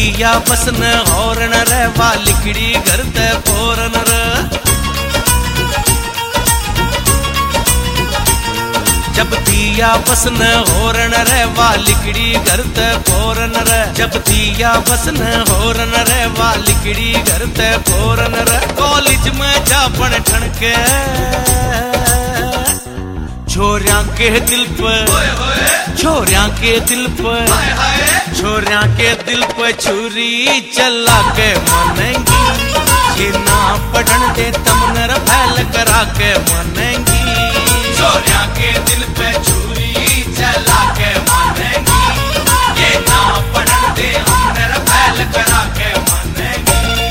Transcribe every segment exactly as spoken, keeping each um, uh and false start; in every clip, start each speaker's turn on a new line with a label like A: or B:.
A: दिया बसन हॉर्न रे वा लिकड़ी घर ते फोरन रे। जब दिया बसन हॉर्न रे वा लिकड़ी घर ते फोरन रे। जब दिया बसन हॉर्न रे वा लिकड़ी घर ते फोरन रे। कॉलेज में जा बन ठणके छोरिया के दिल पर, छोरिया के दिल पर, छोरिया के दिल पर छुरी चला के मनेंगी। ये ना पढ़न दे तमनर फैल करा के मनेंगी। छोरिया के दिल पे छुरी चला के मनेंगी। ये ना पढ़न दे तमनर फैल करा के मनेंगी।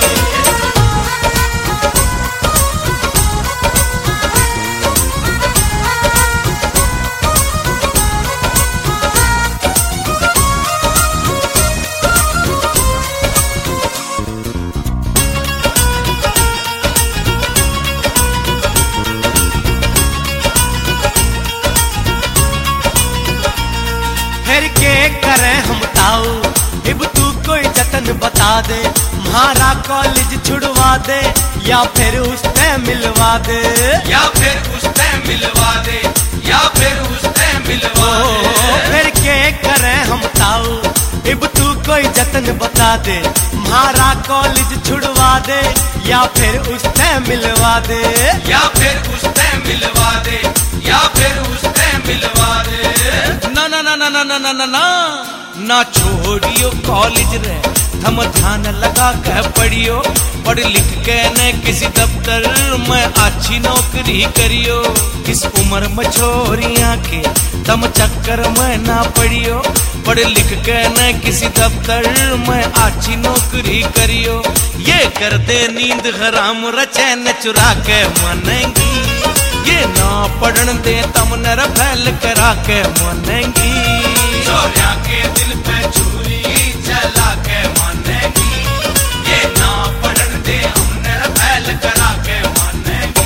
A: फिर के करें हम ताऊ, इब तू कोई जतन बता दे। म्हारा कॉलेज छुड़वा दे या फिर उससे मिलवा दे। या फिर उससे मिलवा दे, या फिर उससे मिलवा दे। फिर के करें हम ताऊ, इब तू कोई जतन बता दे। म्हारा कॉलेज छुड़वा दे या फिर उससे मिलवा दे। या फिर उससे मिलवा दे, या फिर उससे मिलवा दे। ना ना ना ना ना ना ना ना ना ना छोड़ियो कॉलेज रे, थम ध्यान लगा के पढ़ियो। पढ़ लिख के न किसी दफ्तर में अच्छी नौकरी करियो। इस उम्र में छोरियां के तम चक्कर में ना पड़ियो। पढ़ लिख के न किसी दफ्तर में अच्छी नौकरी करियो। ये कर दे नींद हराम रचैन चुरा के मनेंगी। ये ना पढ़न दे तमनर फैल करा के मनेंगी। छोरिया के दिल पे छुरी चला के मनेंगी। ये ना पढ़न दे तमनर फैल करा के मनेंगी।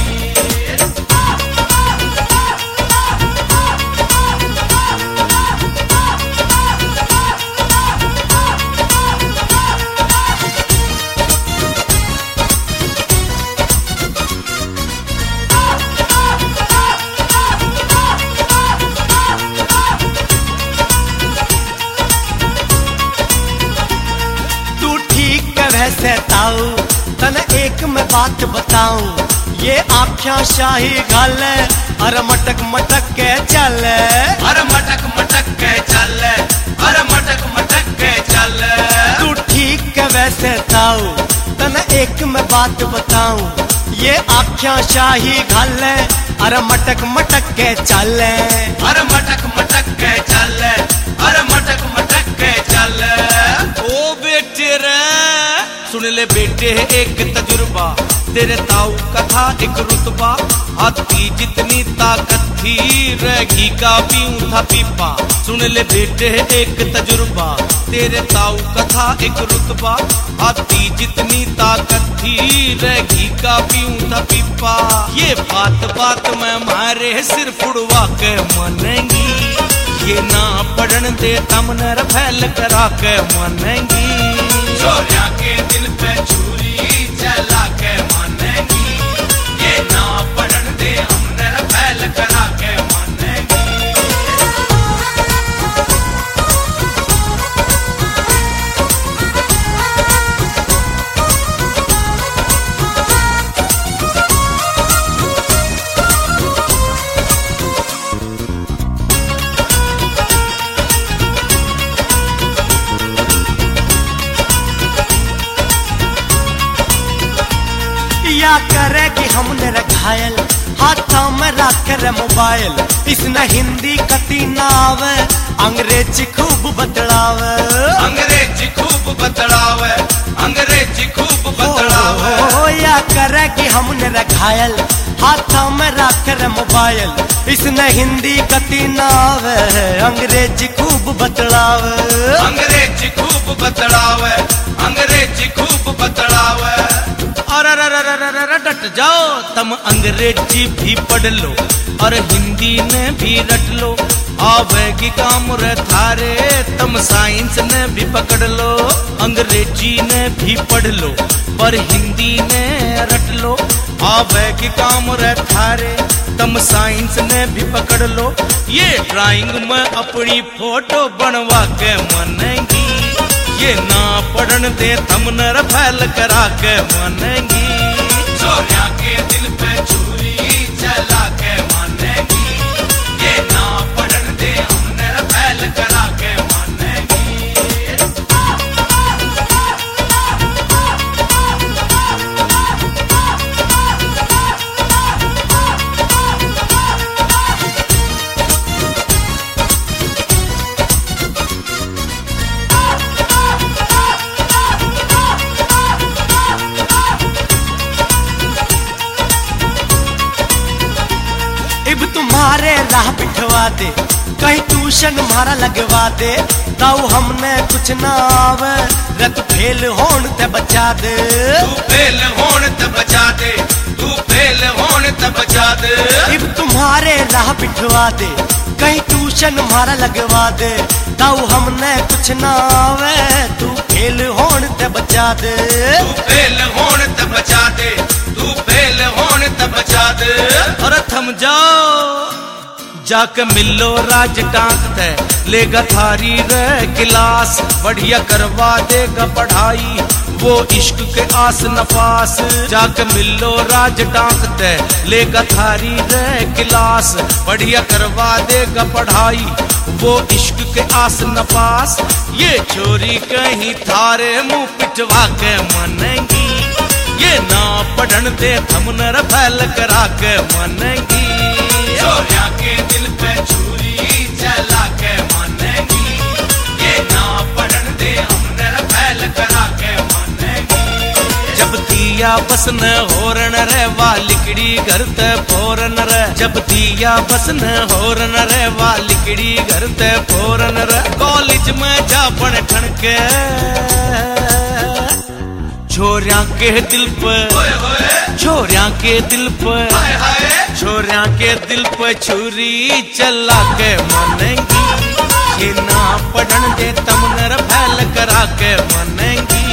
A: वैसे ताऊ तन एक मैं बात बताऊं, ये आख्या शाही गल अरे मटक मटक के चल। अरे मटक मटक के चल, अरे मटक मटक के चल। तू ठीक है वैसे ताऊ तन एक मैं बात बताऊं, ये आख्या शाही गल अरे मटक मटक के चल। अरे मटक मटक के चल, अरे मटक मटक के चल। ओ बेटे रे सुन ले बेटे एक तजुर्बा, तेरे ताऊ का था एक रुतबा। हाथी जितनी ताकत थी रही का पीऊं था पीपा। सुन ले बेटे एक तजुर्बा, तेरे ताऊ का था एक रुतबा। हाथी जितनी ताकत थी रही का पीऊं था पीपा। ये बात बात में मारे सिर फुड़वा के मनेंगी। ये ना पढ़न दे तमनर फैल करा के मनेंगी। छोरिया के दिल पे छुरी चला के मनेंगी। ये ना पढ़न दे तमनर फैल करा के मनेंगी। क्या करे कि हमने रखायल हाथों में रख रे मोबाइल। इसने हिंदी कती ना आवे, अंग्रेजी खूब बतलावे। अंग्रेजी खूब बतलावे, अंग्रेजी खूब बतलावे। ओ या करे कि हमने रखायल हाथों में रख रे मोबाइल। इसने हिंदी कती ना आवे, अंग्रेजी खूब बतलावे। अंग्रेजी खूब बतलावे, अंग्रेजी खूब बतलावे। अरे डट जाओ, तुम अंग्रेजी भी पढ़ लो और हिंदी में भी रट लो।
B: आवेगी काम रे थारे, तुम साइंस ने भी पकड़ लो, अंग्रेजी ने भी पढ़ लो, पर हिंदी ने रट लो। आवेगी काम रे थारे, तुम साइंस ने भी पकड़ लो, ये ड्राइंग में अपनी फोटो बनवा के मनेंगी, ये ना पढ़न दे थम नर फैल करा के मनेंगी। चोरिया के दिल पे छुरी चला के मनेंगी, ये ना पढ़न दे हम नर फैल करा के मनेंगी।
A: इब तुम्हारे राह बिठवा दे, कहीं ट्यूशन मारा लगवा दे, ताऊ हमने कुछ ना आवे, रत फेल होन ते बचा दे।
B: तू फेल होन ते बचा दे, तू फेल होन ते बचा दे।
A: इब तुम्हारे राह बिठवा दे, कहीं ट्यूशन मारा लगवा दे, ताऊ हमने कुछ ना आवे, तू फेल होन ते बचा दे।
B: तू फेल होन ते बचा दे, तू फेल होन ते बचा दे। अरे थम जाओ जाके मिलो राज टांक ते, लेगा थारी रे गिलास, बढ़िया करवा देगा पढ़ाई वो इश्क के आस नफास। जाके मिलो राज टांक ते, लेगा थारी रे गिलास, बढ़िया करवा देगा पढ़ाई वो इश्क के आस नफास। ये छोरी कहीं थारे मुंह पिटवा के मनेंगी, ये ना पढ़न दे थम नर फैल करा के मनेंगी। चोरिया के दिल पे छुरी चला के मनेंगी, ये ना पढ़न दे हम नर फैल करा के मनेंगी। जब दिया बस न होरन रे वा लिकड़ी घर ते फोरन रे, जब दिया बस न होरन रे वा लिकड़ी घर ते फोरन रे। कॉलेज में जा पढ़ ठण के छोरिया के दिल पे, छोरिया के दिल पे, छोरिया के दिल पे छुरी चला के मनेंगी, ये ना पढ़न दे तम नर फैल करा के मनेंगी।